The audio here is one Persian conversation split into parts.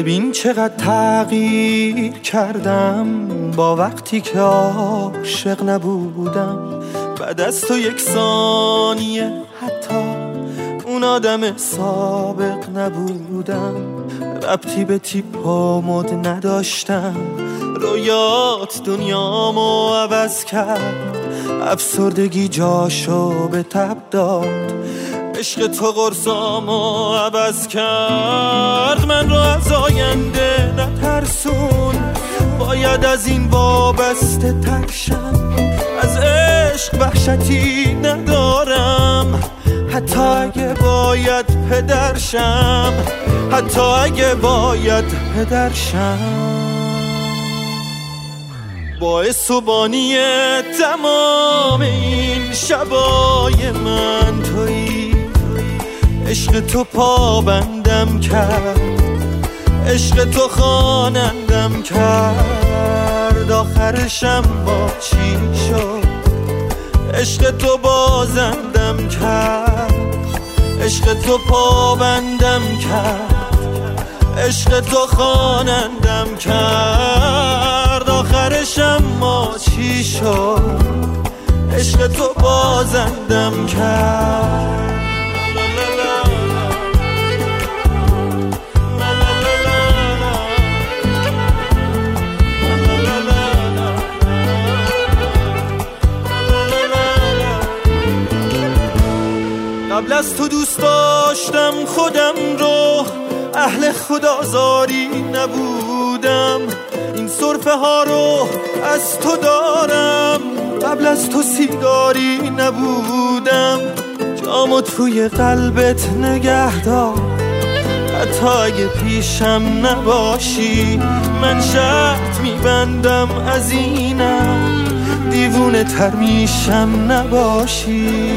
ببین چقدر تغییر کردم با وقتی که عاشق نبودم. بعد از تو یک ثانیه حتی اون آدم سابق نبودم. ربطی به تیپ و مد نداشتم، رویات دنیامو عوض کرد. افسردگی جاشو به تب داد، عشق تو قرصامو عوض کرد. من رو از آینده نترسون، باید از این وابسته تر شم. از عشق وحشتی ندارم، حتی اگه باید پدرشم، حتی اگه باید پدرشم. باعث و بانی تمام این شبای من تویی. عشق تو پابندم کرد، عشق تو خوانندم کرد. آخرشم با چی شد؟ عشق تو بازندم کرد، عشق تو پابندم کرد، عشق تو خوانندم کرد. آخرشم ما چی شد؟ عشق تو بازندم کرد. قبل از تو دوست داشتم خودم رو، اهل خدازاری نبودم. این سرفه ها رو از تو دارم، قبل از تو سیگاری نبودم. جامو توی قلبت نگه دار، حتی اگه پیشم نباشی. من شرط میبندم از اینم، دیوونه تر میشم نباشی.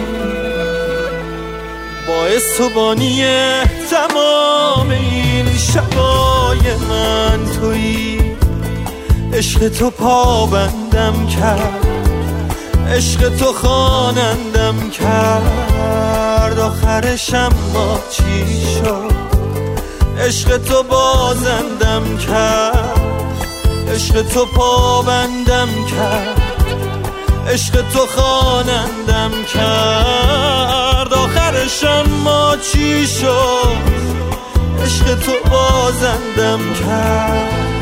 باعث و بانی تمام این شبای من تویی. عشق تو پابندم کرد، عشق تو خوانندم کرد. آخرشم با چی شد؟ عشق تو بازندم کرد، عشق تو پابندم کرد، عشق تو خوانندم کرد. آخرشم ما چی شد؟ عشق تو بازندم کرد.